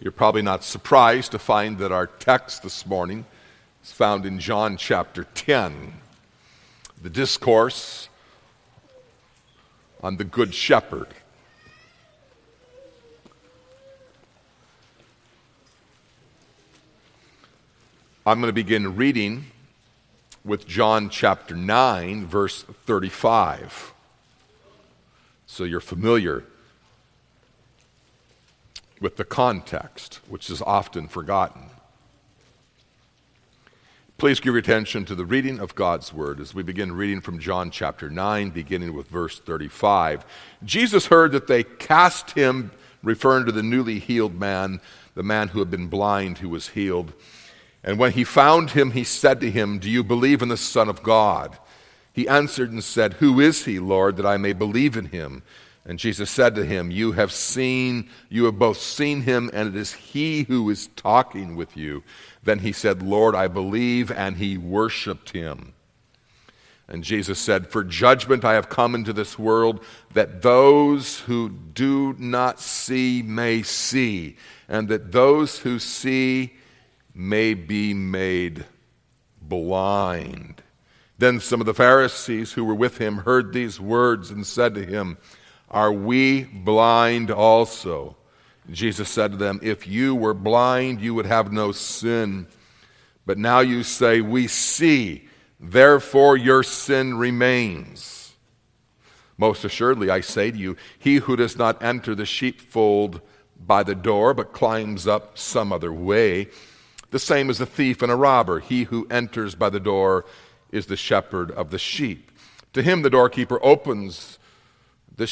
You're probably not surprised to find that our text this morning is found in John chapter 10, the discourse on the Good Shepherd. I'm going to begin reading with John chapter 9, verse 35. So you're familiar with the context, which is often forgotten. Please give your attention to the reading of God's Word as we begin reading from John chapter 9, beginning with verse 35. Jesus heard that they cast him, referring to the newly healed man, the man who had been blind who was healed. And when he found him, he said to him, "Do you believe in the Son of God?" He answered and said, "Who is he, Lord, that I may believe in him?" And Jesus said to him, you have both seen him, and it is he who is talking with you." Then he said, "Lord, I believe," and he worshiped him. And Jesus said, "For judgment I have come into this world, that those who do not see may see, and that those who see may be made blind." Then some of the Pharisees who were with him heard these words and said to him, "Are we blind also?" Jesus said to them, "If you were blind, you would have no sin. But now you say, 'We see,' therefore your sin remains. Most assuredly, I say to you, he who does not enter the sheepfold by the door, but climbs up some other way, the same as a thief and a robber. He who enters by the door is the shepherd of the sheep. To him the doorkeeper opens. To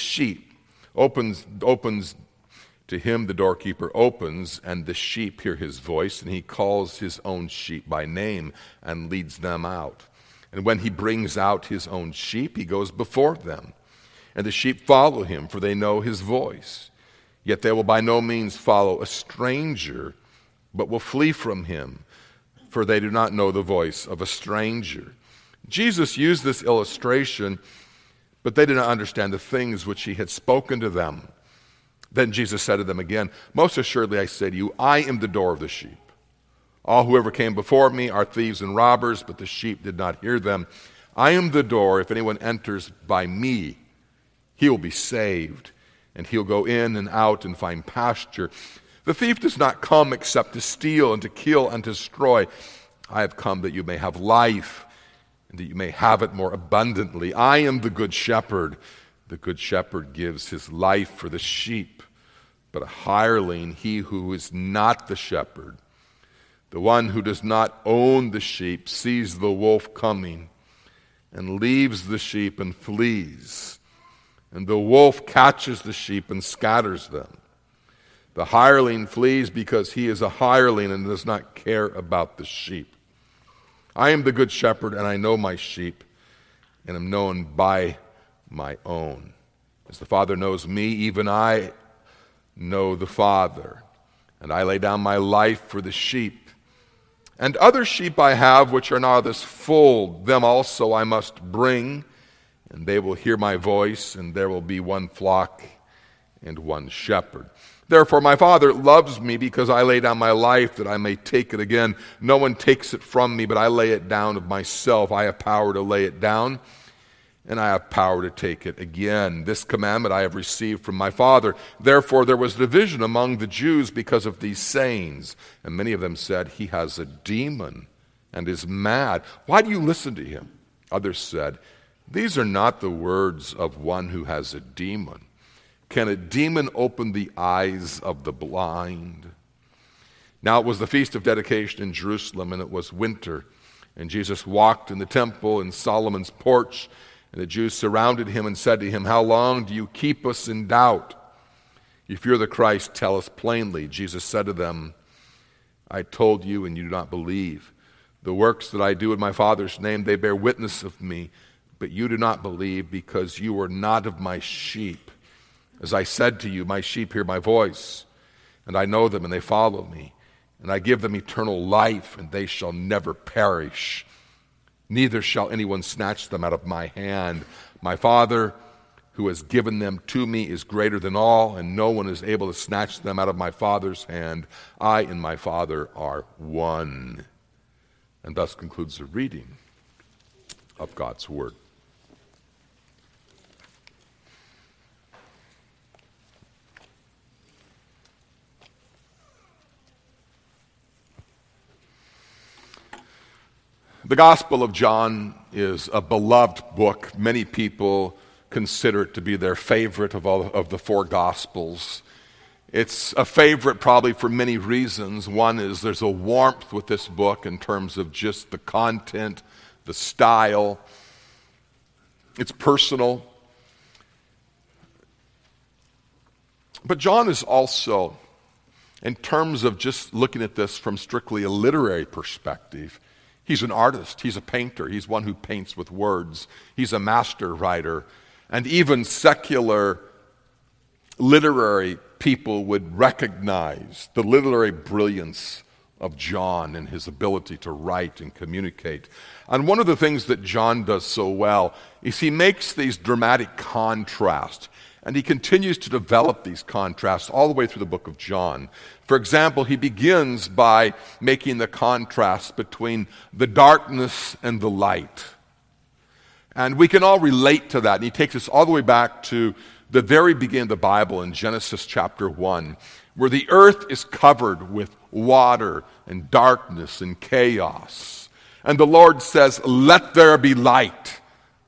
him the doorkeeper opens, and the sheep hear his voice, and he calls his own sheep by name and leads them out. And when he brings out his own sheep, he goes before them. And the sheep follow him, for they know his voice. Yet they will by no means follow a stranger, but will flee from him, for they do not know the voice of a stranger." Jesus used this illustration, but they did not understand the things which he had spoken to them. Then Jesus said to them again, "Most assuredly I say to you, I am the door of the sheep. All who ever came before me are thieves and robbers, but the sheep did not hear them. I am the door. If anyone enters by me, he will be saved, and he'll go in and out and find pasture. The thief does not come except to steal and to kill and to destroy. I have come that you may have life, and that you may have it more abundantly. I am the good shepherd. The good shepherd gives his life for the sheep. But a hireling, he who is not the shepherd, the one who does not own the sheep, sees the wolf coming and leaves the sheep and flees. And the wolf catches the sheep and scatters them. The hireling flees because he is a hireling and does not care about the sheep. I am the good shepherd, and I know my sheep, and am known by my own. As the Father knows me, even I know the Father, and I lay down my life for the sheep. And other sheep I have which are not of this fold, them also I must bring, and they will hear my voice, and there will be one flock and one shepherd. Therefore my Father loves me, because I lay down my life that I may take it again. No one takes it from me, but I lay it down of myself. I have power to lay it down, and I have power to take it again. This commandment I have received from my Father. Therefore there was division among the Jews because of these sayings. And many of them said, he has a demon and is mad. Why do you listen to him? Others said, these are not the words of one who has a demon. Can a demon open the eyes of the blind? Now it was the feast of dedication in Jerusalem, and it was winter. And Jesus walked in the temple in Solomon's porch, and the Jews surrounded him and said to him, "How long do you keep us in doubt? If you're the Christ, tell us plainly." Jesus said to them, "I told you, and you do not believe. The works that I do in my Father's name, they bear witness of me, but you do not believe, because you are not of my sheep. As I said to you, my sheep hear my voice, and I know them, and they follow me. And I give them eternal life, and they shall never perish. Neither shall anyone snatch them out of my hand. My Father, who who has given them to me is greater than all, and no one is able to snatch them out of my Father's hand. I and my Father are one." And thus concludes the reading of God's Word. The Gospel of John is a beloved book. Many people consider it to be their favorite of all of the four Gospels. It's a favorite probably for many reasons. One is there's a warmth with this book in terms of just the content, the style. It's personal. But John is also, in terms of just looking at this from strictly a literary perspective, he's an artist, he's a painter, he's one who paints with words, he's a master writer, and even secular literary people would recognize the literary brilliance of John and his ability to write and communicate. And one of the things that John does so well is he makes these dramatic contrasts, and he continues to develop these contrasts all the way through the book of John. For example, he begins by making the contrast between the darkness and the light. And we can all relate to that. And he takes us all the way back to the very beginning of the Bible in Genesis chapter 1, where the earth is covered with water and darkness and chaos. And the Lord says, "Let there be light."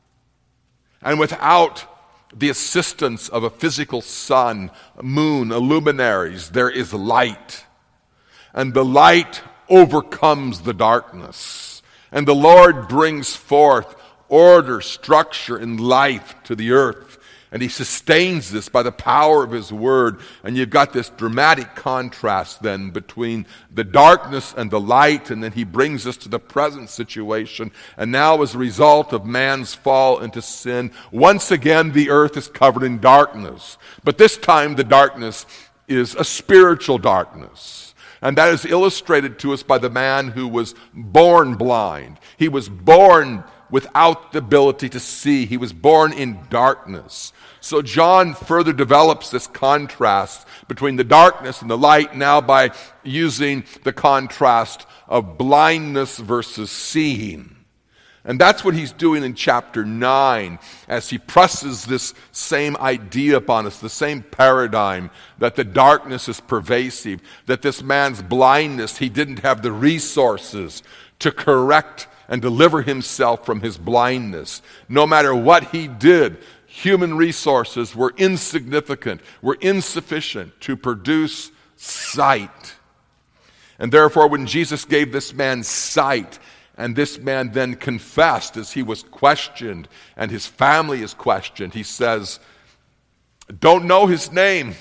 And without the assistance of a physical sun, moon, luminaries, there is light. And the light overcomes the darkness. And the Lord brings forth order, structure, and life to the earth. And he sustains this by the power of his word. And you've got this dramatic contrast then between the darkness and the light. And then he brings us to the present situation. And now as a result of man's fall into sin, once again the earth is covered in darkness. But this time the darkness is a spiritual darkness. And that is illustrated to us by the man who was born blind. He was born without the ability to see. He was born in darkness. So John further develops this contrast between the darkness and the light now by using the contrast of blindness versus seeing. And that's what he's doing in chapter 9 as he presses this same idea upon us, the same paradigm that the darkness is pervasive, that this man's blindness, he didn't have the resources to correct and deliver himself from his blindness. No matter what he did, human resources were insignificant, were insufficient to produce sight. And therefore, when Jesus gave this man sight, and this man then confessed as he was questioned, and his family is questioned, he says, "Don't know his name,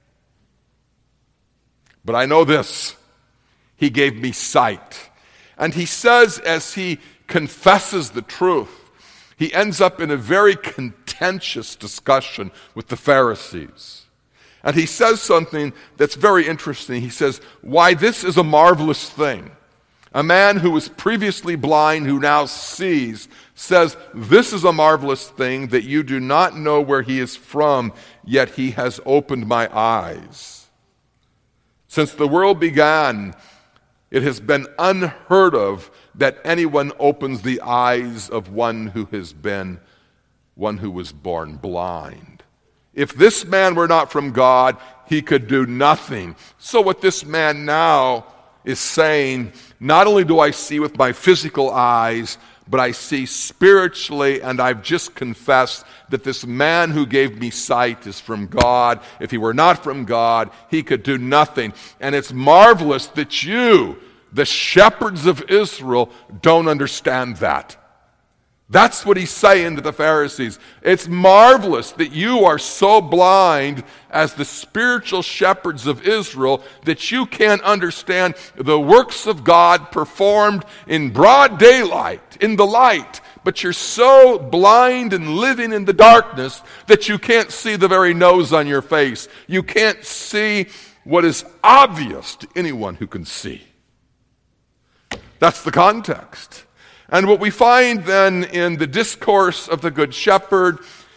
but I know this, he gave me sight." And he says, as he confesses the truth, he ends up in a very contentious discussion with the Pharisees. And he says something that's very interesting. He says, "Why, this is a marvelous thing. A man who was previously blind, who now sees, says, 'This is a marvelous thing that you do not know where he is from, yet he has opened my eyes.' Since the world began, it has been unheard of that anyone opens the eyes of one who was born blind. If this man were not from God, he could do nothing." So what this man now is saying, not only do I see with my physical eyes, but I see spiritually, and I've just confessed that this man who gave me sight is from God. If he were not from God, he could do nothing. And it's marvelous that you, the shepherds of Israel, don't understand that. That's what he's saying to the Pharisees. It's marvelous that you are so blind as the spiritual shepherds of Israel that you can't understand the works of God performed in broad daylight, in the light. But you're so blind and living in the darkness that you can't see the very nose on your face. You can't see what is obvious to anyone who can see. That's the context. And what we find then in the discourse of the Good Shepherd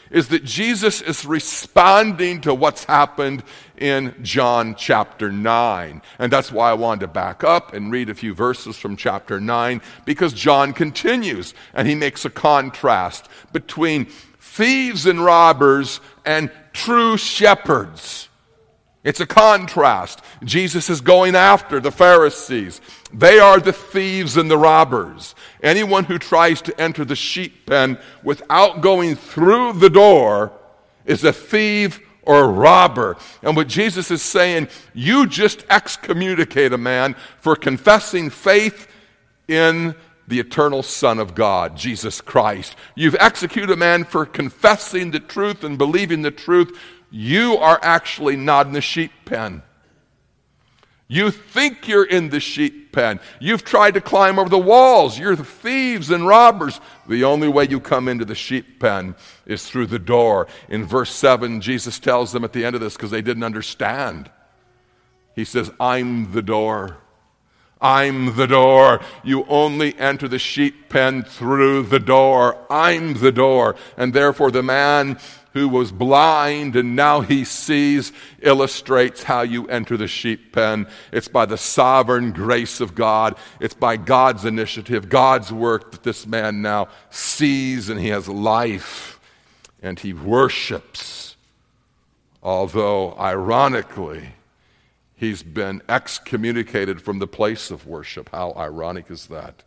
is that Jesus is responding to what's happened in John chapter 9. And that's why I wanted to back up and read a few verses from chapter 9, because John continues and he makes a contrast between thieves and robbers and true shepherds. It's a contrast. Jesus is going after the Pharisees. They are the thieves and the robbers. Anyone who tries to enter the sheep pen without going through the door is a thief or a robber. And what Jesus is saying, you just excommunicate a man for confessing faith in the eternal Son of God, Jesus Christ. You've executed a man for confessing the truth and believing the truth. You are actually not in the sheep pen. You think you're in the sheep pen. You've tried to climb over the walls. You're the thieves and robbers. The only way you come into the sheep pen is through the door. In verse 7, Jesus tells them at the end of this, because they didn't understand. He says, I'm the door. I'm the door. You only enter the sheep pen through the door. I'm the door. And therefore the man who was blind and now he sees illustrates how you enter the sheep pen. It's by the sovereign grace of God. It's by God's initiative, God's work, that this man now sees and he has life and he worships. Although, ironically, he's been excommunicated from the place of worship. How ironic is that?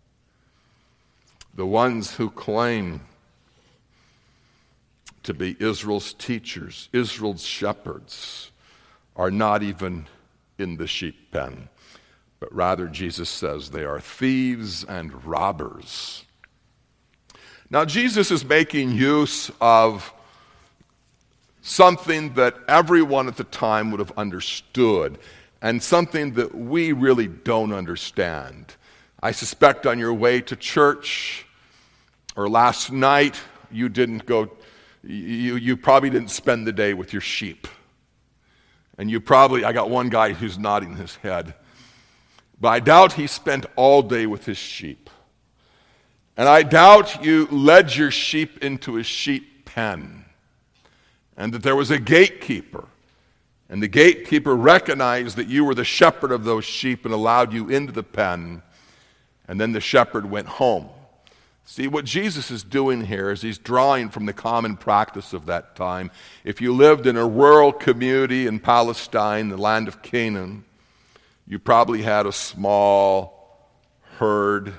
The ones who claim to be Israel's teachers, Israel's shepherds, are not even in the sheep pen. But rather, Jesus says they are thieves and robbers. Now, Jesus is making use of something that everyone at the time would have understood, and something that we really don't understand. I suspect on your way to church or last night, you probably didn't spend the day with your sheep. And I got one guy who's nodding his head, but I doubt he spent all day with his sheep. And I doubt you led your sheep into a sheep pen, and that there was a gatekeeper. And the gatekeeper recognized that you were the shepherd of those sheep and allowed you into the pen. And then the shepherd went home. See, what Jesus is doing here is he's drawing from the common practice of that time. If you lived in a rural community in Palestine, the land of Canaan, you probably had a small herd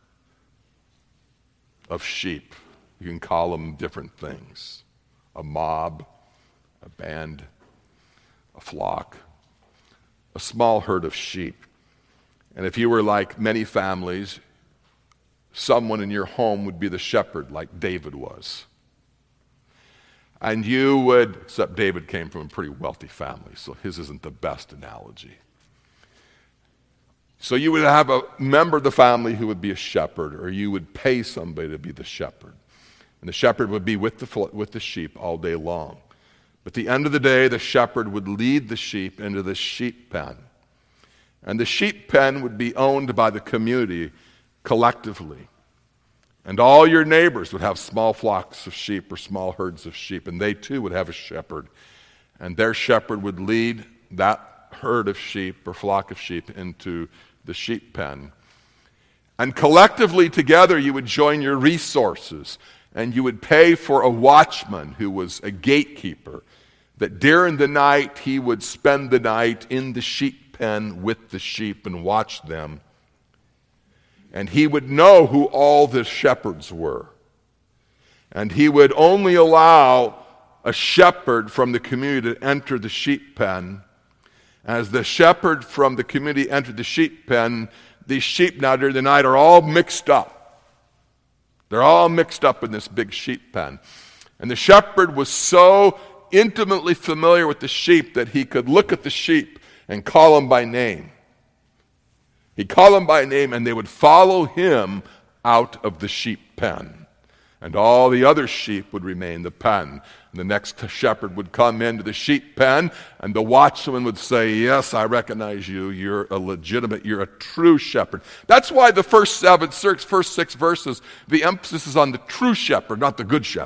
of sheep. You can call them different things. A mob, a band, a flock, a small herd of sheep. And if you were like many families, someone in your home would be the shepherd, like David was. And you would, except David came from a pretty wealthy family, so his isn't the best analogy. So you would have a member of the family who would be a shepherd, or you would pay somebody to be the shepherd. And the shepherd would be with the sheep all day long. But at the end of the day, the shepherd would lead the sheep into the sheep pen. And the sheep pen would be owned by the community collectively. And all your neighbors would have small flocks of sheep or small herds of sheep, and they too would have a shepherd. And their shepherd would lead that herd of sheep or flock of sheep into the sheep pen. And collectively together you would join your resources, and you would pay for a watchman who was a gatekeeper, that during the night he would spend the night in the sheep pen with the sheep and watch them. And he would know who all the shepherds were. And he would only allow a shepherd from the community to enter the sheep pen. As the shepherd from the community entered the sheep pen, these sheep now during the night are all mixed up. They're all mixed up in this big sheep pen. And the shepherd was so intimately familiar with the sheep that he could look at the sheep and call them by name. He'd call them by name, and they would follow him out of the sheep pen. And all the other sheep would remain in the pen. And the next shepherd would come into the sheep pen, and the watchman would say, yes, I recognize you. You're a true shepherd. That's why the first 6 verses, the emphasis is on the true shepherd, not the good shepherd.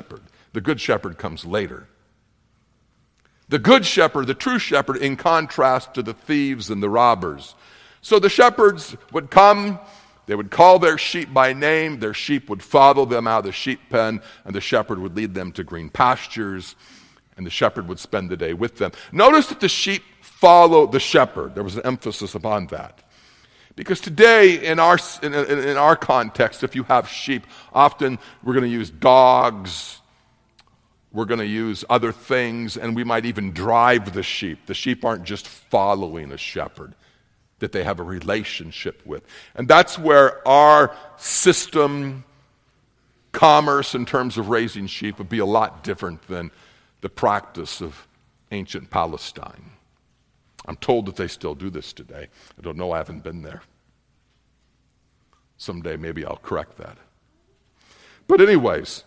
The good shepherd comes later. The good shepherd, the true shepherd, in contrast to the thieves and the robbers. So the shepherds would come, they would call their sheep by name, their sheep would follow them out of the sheep pen, and the shepherd would lead them to green pastures, and the shepherd would spend the day with them. Notice that the sheep follow the shepherd. There was an emphasis upon that. Because today, in our context, if you have sheep, often we're going to use dogs, we're going to use other things, and we might even drive the sheep. The sheep aren't just following a shepherd that they have a relationship with. And that's where our system, commerce in terms of raising sheep, would be a lot different than the practice of ancient Palestine. I'm told that they still do this today. I don't know, I haven't been there. Someday maybe I'll correct that. But anyways,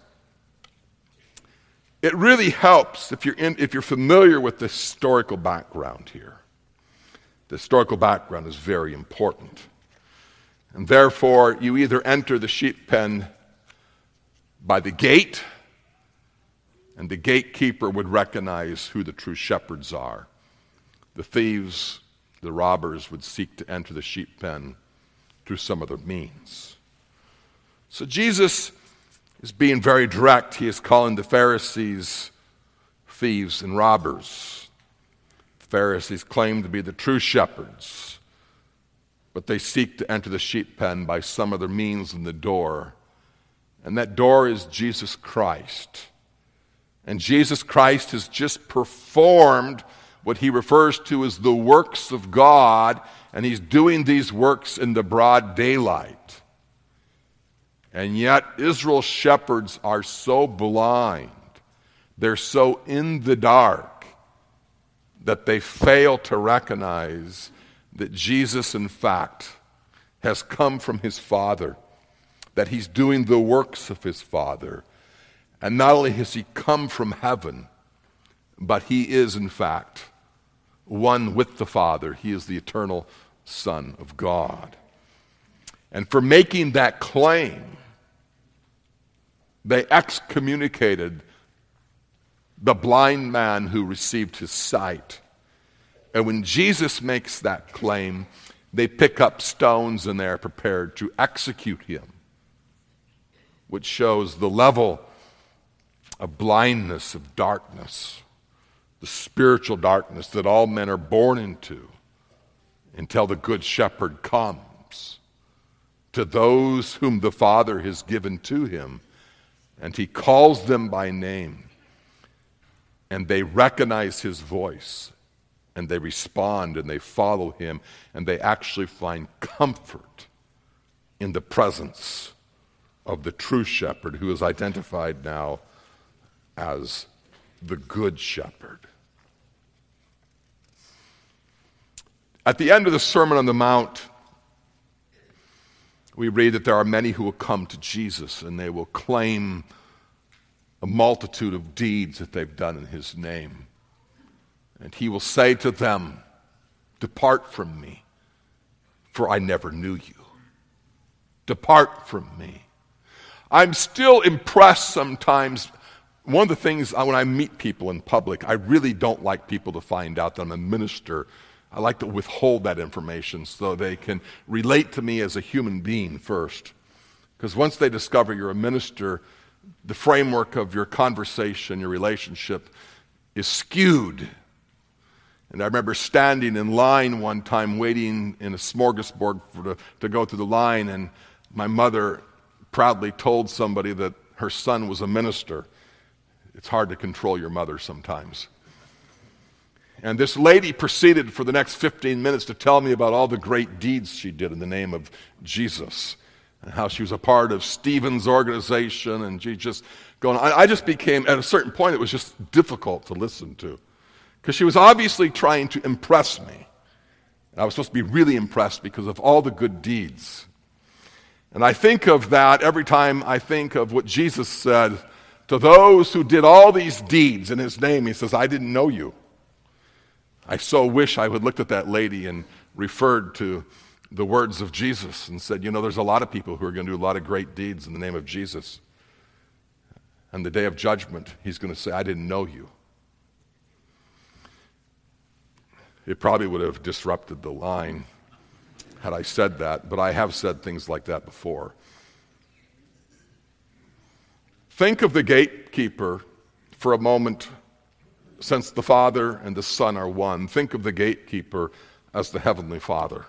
it really helps if you're familiar with the historical background here. The historical background is very important. And therefore, you either enter the sheep pen by the gate, and the gatekeeper would recognize who the true shepherds are. The thieves, the robbers would seek to enter the sheep pen through some other means. So Jesus is being very direct. He is calling the Pharisees thieves and robbers. The Pharisees claim to be the true shepherds, but they seek to enter the sheep pen by some other means than the door. And that door is Jesus Christ. And Jesus Christ has just performed what he refers to as the works of God, and he's doing these works in the broad daylight. And yet Israel's shepherds are so blind, they're so in the dark, that they fail to recognize that Jesus, in fact, has come from his Father, that he's doing the works of his Father. And not only has he come from heaven, but he is, in fact, one with the Father. He is the eternal Son of God. And for making that claim, they excommunicated the blind man who received his sight. And when Jesus makes that claim, they pick up stones and they are prepared to execute him, which shows the level of blindness, of darkness, the spiritual darkness that all men are born into until the good shepherd comes to those whom the Father has given to him, and he calls them by name, and they recognize his voice, and they respond, and they follow him, and they actually find comfort in the presence of the true shepherd, who is identified now as the good shepherd. At the end of the Sermon on the Mount, we read that there are many who will come to Jesus, and they will claim a multitude of deeds that they've done in his name. And he will say to them, "Depart from me, for I never knew you." Depart from me. I'm still impressed sometimes. One of the things when I meet people in public, I really don't like people to find out that I'm a minister. I like to withhold that information so they can relate to me as a human being first. Because once they discover you're a minister, the framework of your conversation, your relationship is skewed. And I remember standing in line one time waiting in a smorgasbord to go through the line, and my mother proudly told somebody that her son was a minister. It's hard to control your mother sometimes. And this lady proceeded for the next 15 minutes to tell me about all the great deeds she did in the name of Jesus, and how she was a part of Stephen's organization, and she just going on. I just became, at a certain point, it was just difficult to listen to, because she was obviously trying to impress me. And I was supposed to be really impressed because of all the good deeds. And I think of that every time I think of what Jesus said to those who did all these deeds in his name. He says, "I didn't know you." I so wish I would looked at that lady and referred to the words of Jesus and said, there's a lot of people who are going to do a lot of great deeds in the name of Jesus. And the day of judgment, he's going to say, I didn't know you. It probably would have disrupted the line had I said that, but I have said things like that before. Think of the gatekeeper for a moment, since the Father and the Son are one. Think of the gatekeeper as the Heavenly Father,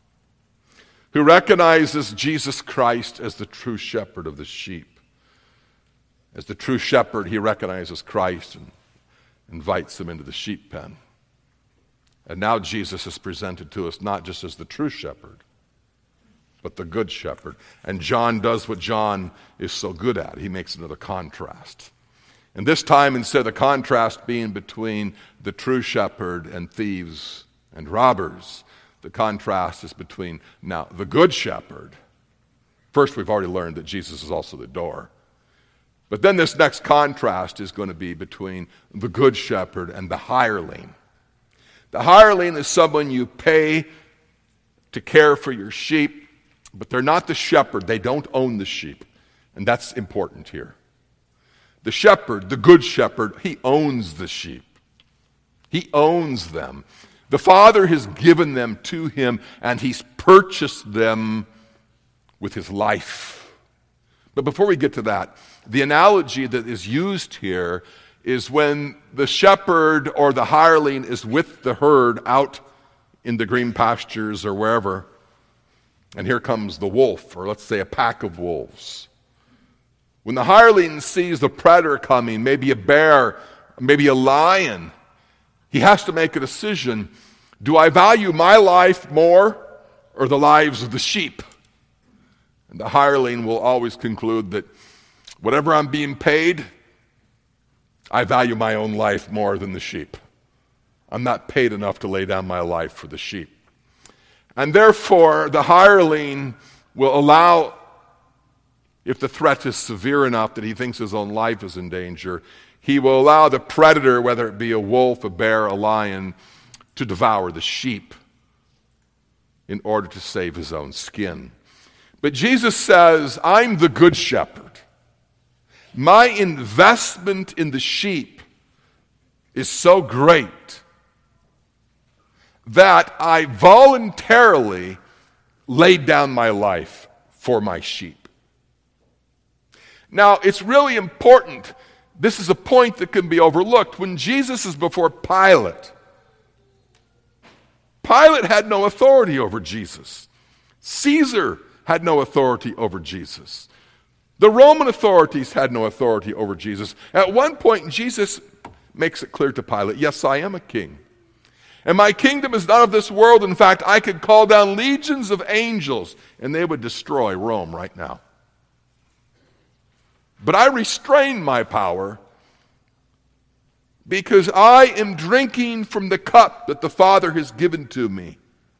who recognizes Jesus Christ as the true shepherd of the sheep. As the true shepherd, he recognizes Christ and invites him into the sheep pen. And now Jesus is presented to us not just as the true shepherd, but the good shepherd. And John does what John is so good at. He makes another contrast. And this time, instead of the contrast being between the true shepherd and thieves and robbers, the contrast is between now the good shepherd. First, we've already learned that Jesus is also the door. But then this next contrast is going to be between the good shepherd and the hireling. The hireling is someone you pay to care for your sheep, but they're not the shepherd. They don't own the sheep. And that's important here. The shepherd, the good shepherd, he owns the sheep. He owns them. The Father has given them to him, and he's purchased them with his life. But before we get to that, the analogy that is used here is when the shepherd or the hireling is with the herd out in the green pastures or wherever, and here comes the wolf, or let's say a pack of wolves. When the hireling sees the predator coming, maybe a bear, maybe a lion, he has to make a decision. Do I value my life more or the lives of the sheep? And the hireling will always conclude that whatever I'm being paid, I value my own life more than the sheep. I'm not paid enough to lay down my life for the sheep. And therefore, the hireling will allow, if the threat is severe enough that he thinks his own life is in danger, he will allow the predator, whether it be a wolf, a bear, a lion, to devour the sheep in order to save his own skin. But Jesus says, I'm the good shepherd. My investment in the sheep is so great that I voluntarily laid down my life for my sheep. Now, it's really important. This is a point that can be overlooked. When Jesus is before Pilate, Pilate had no authority over Jesus. Caesar had no authority over Jesus. The Roman authorities had no authority over Jesus. At one point, Jesus makes it clear to Pilate, yes, I am a king. And my kingdom is not of this world. In fact, I could call down legions of angels, and they would destroy Rome right now. But I restrain my power because I am drinking from the cup that the Father has given to me.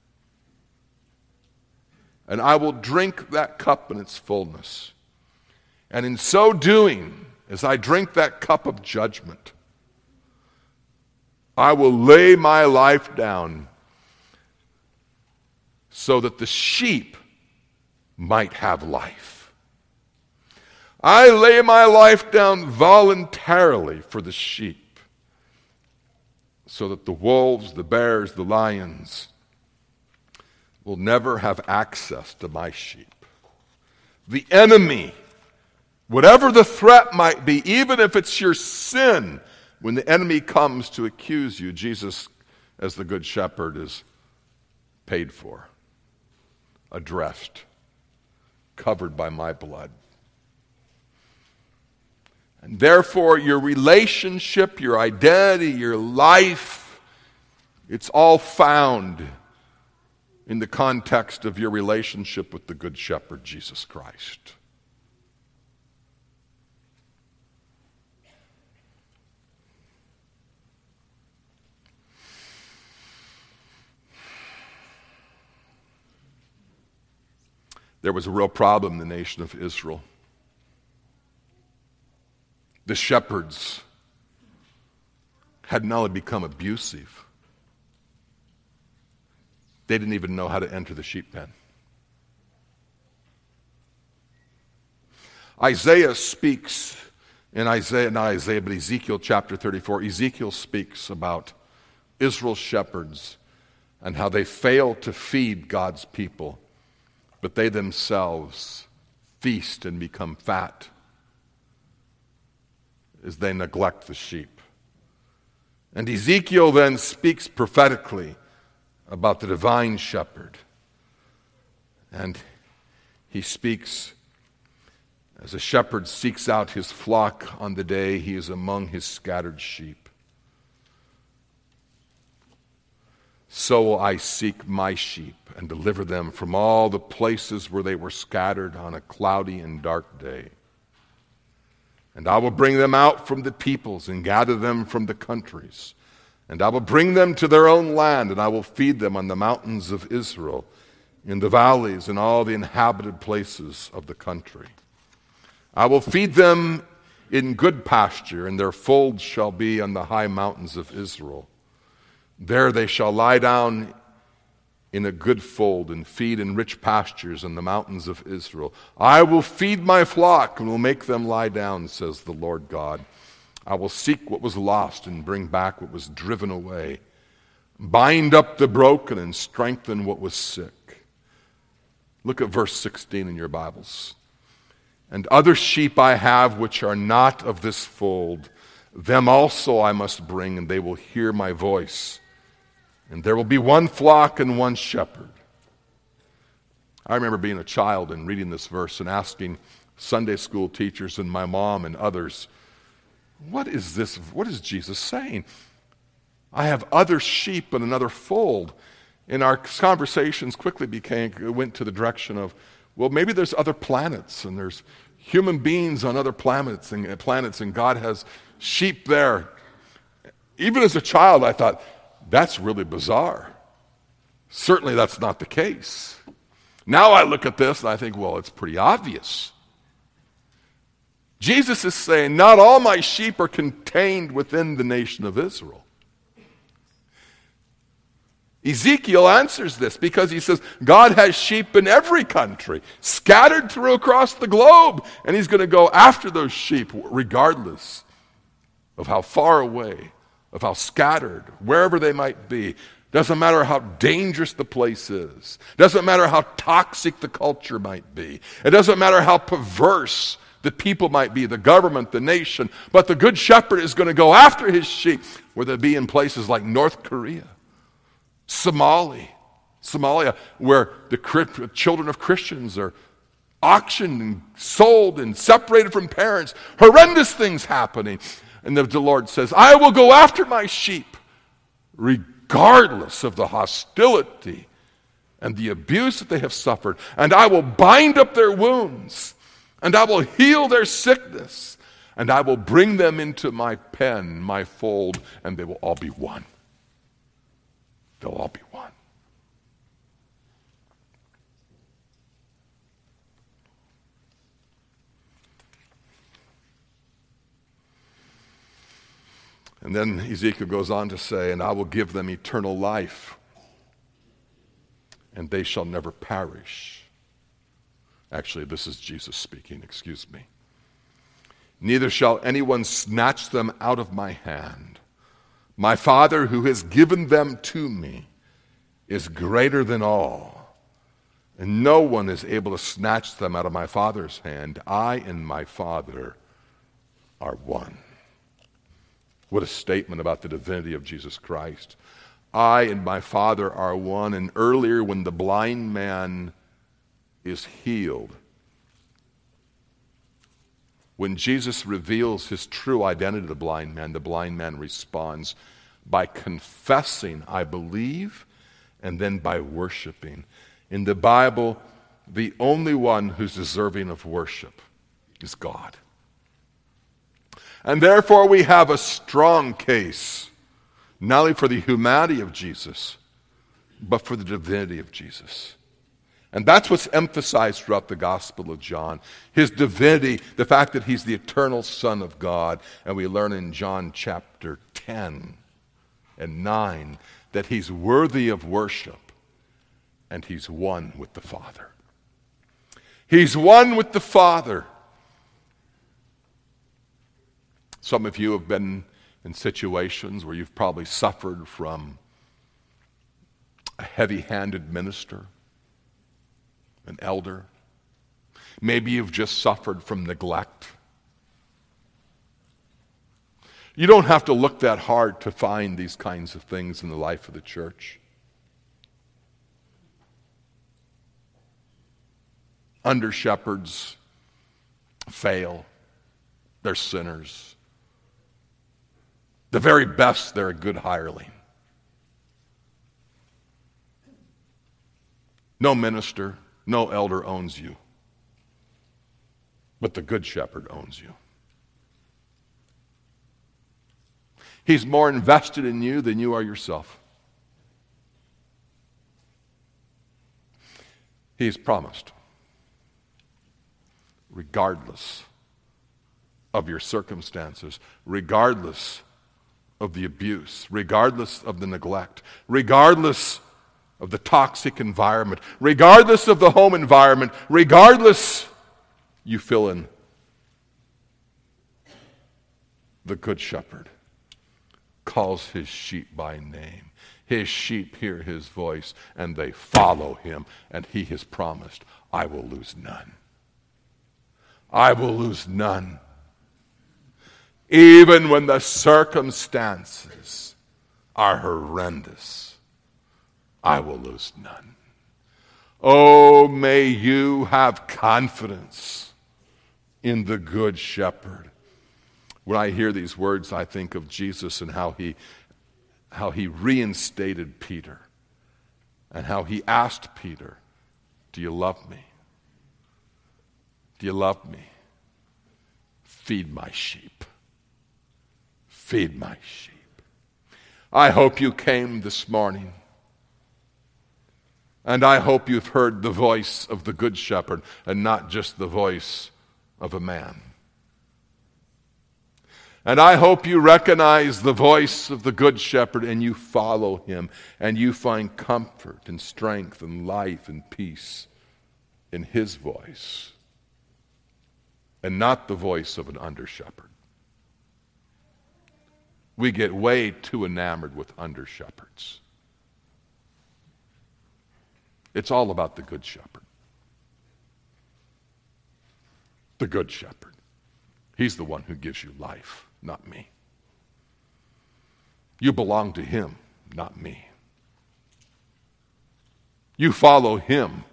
And I will drink that cup in its fullness. And in so doing, as I drink that cup of judgment, I will lay my life down so that the sheep might have life. I lay my life down voluntarily for the sheep so that the wolves, the bears, the lions will never have access to my sheep. The enemy, whatever the threat might be, even if it's your sin, when the enemy comes to accuse you, Jesus, as the good shepherd, is paid for, addressed, covered by my blood. And therefore, your relationship, your identity, your life, it's all found in the context of your relationship with the good shepherd, Jesus Christ. There was a real problem in the nation of Israel. The shepherds had not only become abusive, they didn't even know how to enter the sheep pen. Isaiah speaks In Ezekiel chapter 34, Ezekiel speaks about Israel's shepherds and how they fail to feed God's people, but they themselves feast and become fat as they neglect the sheep. And Ezekiel then speaks prophetically about the divine shepherd. And he speaks as a shepherd seeks out his flock on the day he is among his scattered sheep. So will I seek my sheep and deliver them from all the places where they were scattered on a cloudy and dark day. And I will bring them out from the peoples and gather them from the countries. And I will bring them to their own land, and I will feed them on the mountains of Israel, in the valleys and all the inhabited places of the country. I will feed them in good pasture, and their folds shall be on the high mountains of Israel. There they shall lie down in a good fold and feed in rich pastures in the mountains of Israel. I will feed my flock and will make them lie down, says the Lord God. I will seek what was lost and bring back what was driven away. Bind up the broken and strengthen what was sick. Look at verse 16 in your Bibles. And other sheep I have which are not of this fold, them also I must bring, and they will hear my voice. And there will be one flock and one shepherd. I remember being a child and reading this verse and asking Sunday school teachers and my mom and others, what is this? What is Jesus saying? I have other sheep in another fold. And our conversations quickly went to the direction of, well, maybe there's other planets and there's human beings on other planets and God has sheep there. Even as a child, I thought, that's really bizarre. Certainly that's not the case. Now I look at this and I think, well, it's pretty obvious. Jesus is saying, not all my sheep are contained within the nation of Israel. Ezekiel answers this because he says, God has sheep in every country, scattered through across the globe, and he's going to go after those sheep regardless of how far away, of how scattered, wherever they might be. Doesn't matter how dangerous the place is. Doesn't matter how toxic the culture might be. It doesn't matter how perverse the people might be, the government, the nation. But the good shepherd is going to go after his sheep, whether it be in places like North Korea, Somalia, where the children of Christians are auctioned and sold and separated from parents. Horrendous things happening. And the Lord says, I will go after my sheep regardless of the hostility and the abuse that they have suffered. And I will bind up their wounds. And I will heal their sickness. And I will bring them into my pen, my fold, and they will all be one. They'll all be one. And then Ezekiel goes on to say, and I will give them eternal life, and they shall never perish. Actually, this is Jesus speaking, excuse me. Neither shall anyone snatch them out of my hand. My Father who has given them to me is greater than all, and no one is able to snatch them out of my Father's hand. I and my Father are one. What a statement about the divinity of Jesus Christ. I and my Father are one. And earlier when the blind man is healed, when Jesus reveals his true identity to the blind man responds by confessing, I believe, and then by worshiping. In the Bible, the only one who's deserving of worship is God. And therefore we have a strong case, not only for the humanity of Jesus, but for the divinity of Jesus. And that's what's emphasized throughout the Gospel of John. His divinity, the fact that he's the eternal Son of God. And we learn in John chapter 10 and 9 that he's worthy of worship and he's one with the Father. He's one with the Father. Some of you have been in situations where you've probably suffered from a heavy-handed minister, an elder. Maybe you've just suffered from neglect. You don't have to look that hard to find these kinds of things in the life of the church. Under-shepherds fail. They're sinners. The very best, they're a good hireling. No minister, no elder owns you. But the good shepherd owns you. He's more invested in you than you are yourself. He's promised, regardless of your circumstances, regardless of the abuse, regardless of the neglect, regardless of the toxic environment, regardless of the home environment, regardless, you fill in. The good shepherd calls his sheep by name. His sheep hear his voice and they follow him, and he has promised, I will lose none. I will lose none. Even when the circumstances are horrendous, I will lose none. Oh, may you have confidence in the good shepherd. When I hear these words, I think of Jesus and how he reinstated Peter and how he asked Peter, do you love me? Do you love me? Feed my sheep. Feed my sheep. I hope you came this morning, and I hope you've heard the voice of the Good Shepherd and not just the voice of a man. And I hope you recognize the voice of the Good Shepherd and you follow him and you find comfort and strength and life and peace in his voice and not the voice of an under-shepherd. We get way too enamored with under-shepherds. It's all about the Good Shepherd. The Good Shepherd. He's the one who gives you life, not me. You belong to him, not me. You follow him.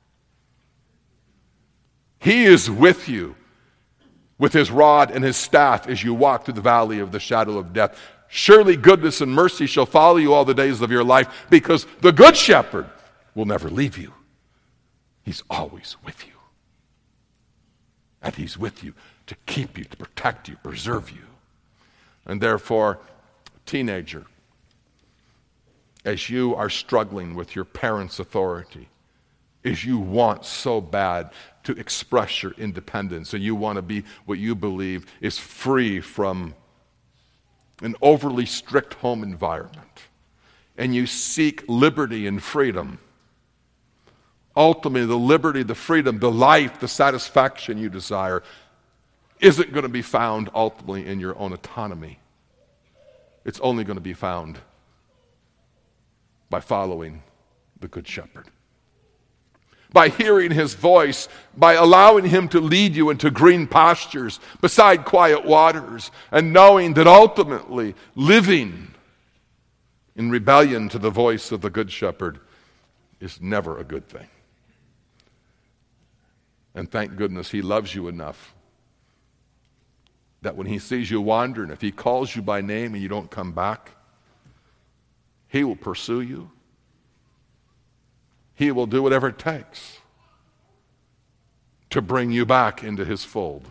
He is with you with his rod and his staff as you walk through the valley of the shadow of death. Surely goodness and mercy shall follow you all the days of your life, because the Good Shepherd will never leave you. He's always with you. And he's with you to keep you, to protect you, preserve you. And therefore, teenager, as you are struggling with your parents' authority, as you want so bad to express your independence, and you want to be what you believe is free from an overly strict home environment, and you seek liberty and freedom, ultimately the liberty, the freedom, the life, the satisfaction you desire isn't going to be found ultimately in your own autonomy. It's only going to be found by following the Good Shepherd. By hearing his voice, by allowing him to lead you into green pastures, beside quiet waters, and knowing that ultimately living in rebellion to the voice of the Good Shepherd is never a good thing. And thank goodness he loves you enough that when he sees you wandering, if he calls you by name and you don't come back, he will pursue you. He will do whatever it takes to bring you back into his fold.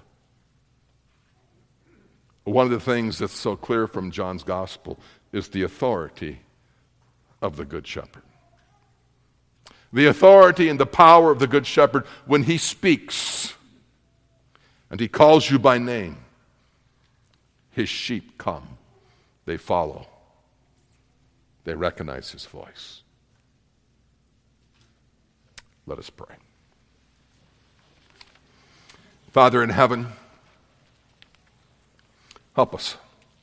One of the things that's so clear from John's gospel is the authority of the Good Shepherd. The authority and the power of the Good Shepherd when he speaks and he calls you by name. His sheep come. They follow. They recognize his voice. Let us pray. Father in heaven, Help us.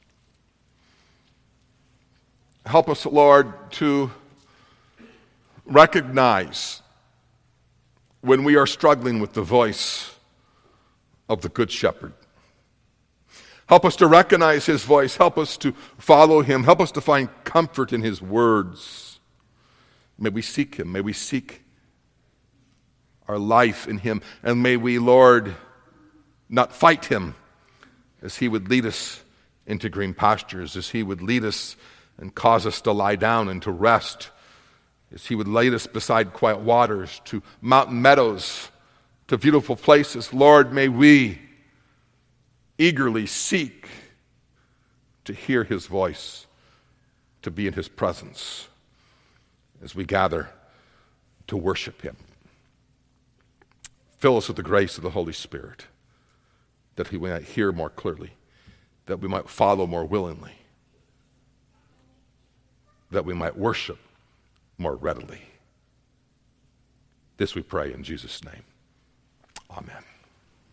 Help us, Lord, to recognize when we are struggling with the voice of the Good Shepherd. Help us to recognize his voice. Help us to follow him. Help us to find comfort in his words. May we seek him. May we seek our life in him. And may we, Lord, not fight him as he would lead us into green pastures, as he would lead us and cause us to lie down and to rest, as he would lead us beside quiet waters, to mountain meadows, to beautiful places. Lord, may we eagerly seek to hear his voice, to be in his presence as we gather to worship him. Fill us with the grace of the Holy Spirit, that we might hear more clearly, that we might follow more willingly, that we might worship more readily. This we pray in Jesus' name. Amen.